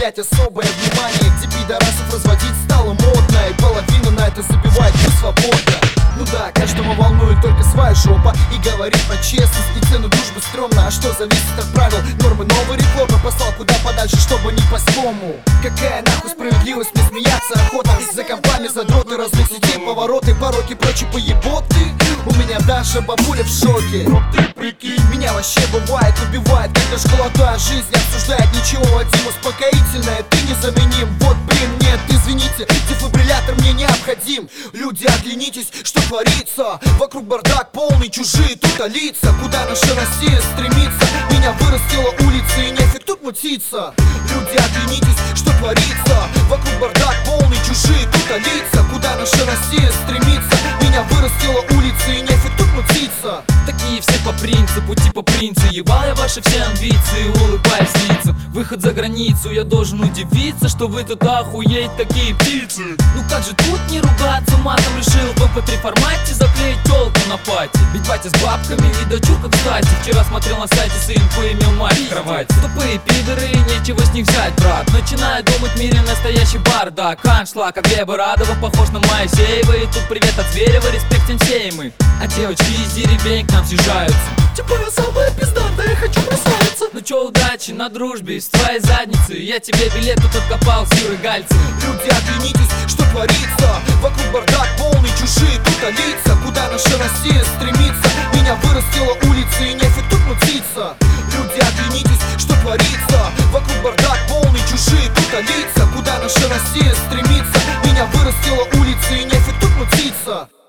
уделять особое внимание, где пидорасов разводить стало модно, и половину на это забивает не свобода. Ну да, каждого волнует только своя жопа, и говорит на честность и цену дружбы стрёмно. А что зависит от правил, нормы новой реформы послал куда подальше, чтобы не по-свому. Какая нахуй справедливость, мне смеяться охота. За компанию задроты, разных сетей, повороты, пороки, прочие поеботы. У меня даже бабуля в шоке. Ты прикинь, меня вообще бывает убивает, когда школа твоя жизнь не обсуждает ничего. Вадим, успокоительное, ты незаменим. Вот блин, нет, извините, дефибриллятор мне необходим. Люди, оглянитесь, что творится. Вокруг бардак полный, чужие тут лица. Куда наша Россия стремится? Меня вырастила улица и нефиг тут мутиться. Люди, оглянитесь, что творится. Вокруг бардак полный, чужие тут лица. Куда наша Россия стремится? Меня вырастила улица и нефиг тут мутиться. Такие все по принципу, типа принцы. Ебал я ваши все амбиции, улыбаясь лицам. Выход за границу, я должен удивиться, что вы тут охуеть такие птицы. Ну как же тут не ругаться матом? Решил в MP3 формате заклеить тёлку на пати. Ведь батя с бабками и дочурка, кстати. Вчера смотрел на сайте, сын поимел мать в кровать. Тупые пидоры, нечего с них взять, брат. Начинаю думать, в мире настоящий бардак. Аншлаг, как Глеба Радова, похож на Моисеева. И тут привет от Зверева, респект тем сеймы. А девочки из деревень к нам съезжаются. Типа я самая пиздатая, я хочу прославиться. Ну чё, удачи на дружбе с твоей задницы. Я тебе билет тут откопал с Юрой Гальцем. Люди, оглянитесь, что творится. Вокруг бардак полный, чужие тут лица. Куда наша Россия стремится? Меня вырастила улица и нефиг тут мутиться. Люди, оглянитесь, что творится. Вокруг бардак полный, чужие тут лица. Куда наша Россия стремится? Меня вырастила улица и нефиг тут мутиться.